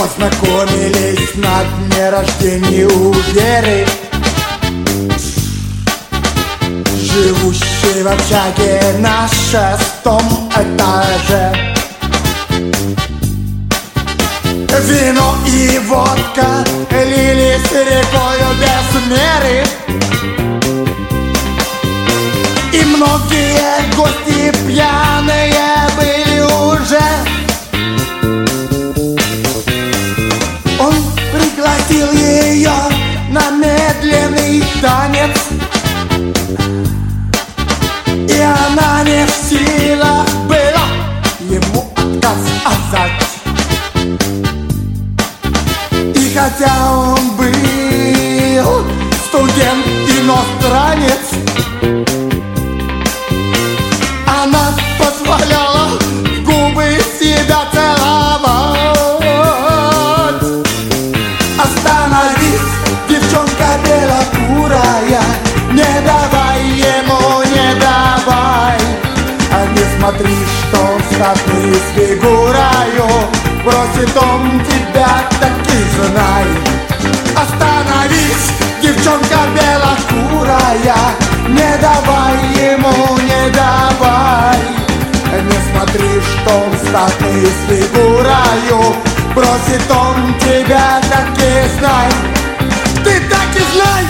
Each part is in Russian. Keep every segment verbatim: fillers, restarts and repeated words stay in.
Познакомились на дне рождения у Веры, живущей в общаге на шестом этаже. Вино и водка лились рекою без меры, и многие гости пьяные были уже. Он пригласил ее на медленный танец, и она не в силах была ему отказать. И хотя он был студент иностранец, она позволяла в губы себя целовать. Остановись, девчонка белокурая, не давай ему, не давай. А не смотри, что он статный с фигурою, просит он тебя, так и знай. Остановись, девчонка белокурая, не давай ему, не давай. Не смотри, что он статный с фигурою, просит он тебя, так и знай. Ты так и знай.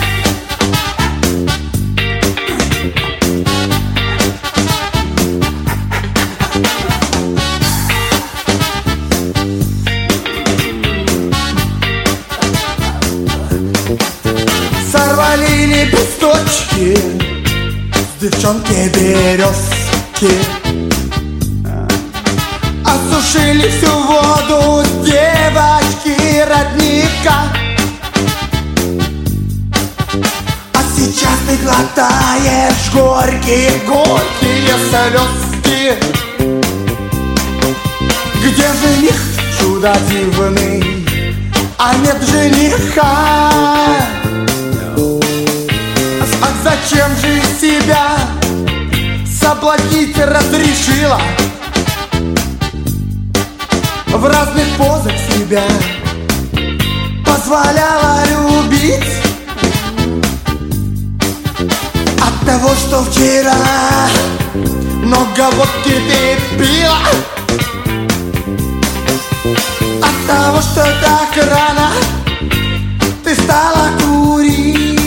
Сорвали лепесточки с девчонки березки, осушили всю воду с девочки родника. А сейчас ты глотаешь горькие, горькие слезки. Где жених чудо дивный, а нет жениха? Ах, зачем же себя соблазнить разрешила? В разных позах себя позволяла любить. От того, что вчера много водки ты пила, от того, что так рано ты стала курить.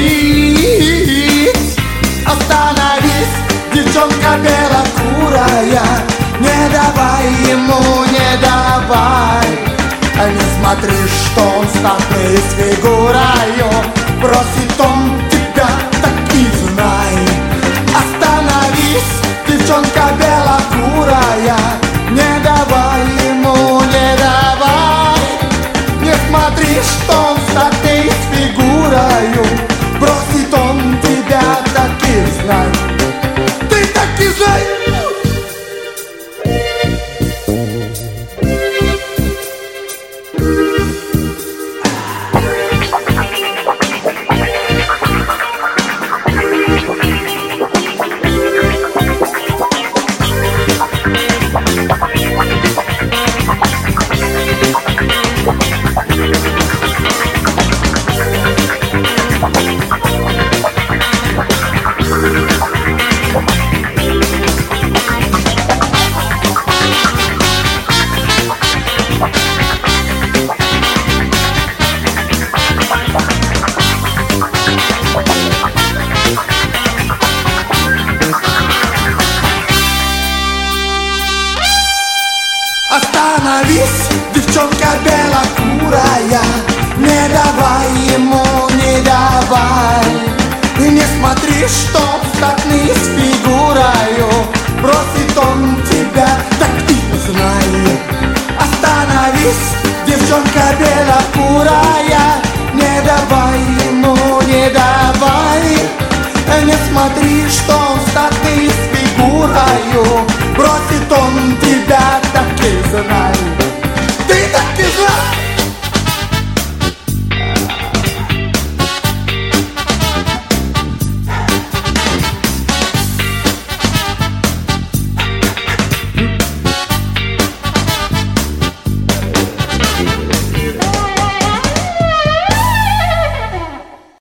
Остановись, девчонка белокурая, не давай ему, не давай. Не смотри, что он статный с фигурою, просит он тебя, так и знай. Остановись, девчонка белокурая, не давай ему, не давай. Не смотри, что он статный с фигурою, просит он тебя, так и знай. Ты так и знай. Остановись, девчонка белокурая, не давай ему, не давай. И не смотри, что статный с фигурою, просит он тебя, так и знай. Остановись, девчонка белокурая, не давай ему, не давай. Не смотри, что статный с фигурою,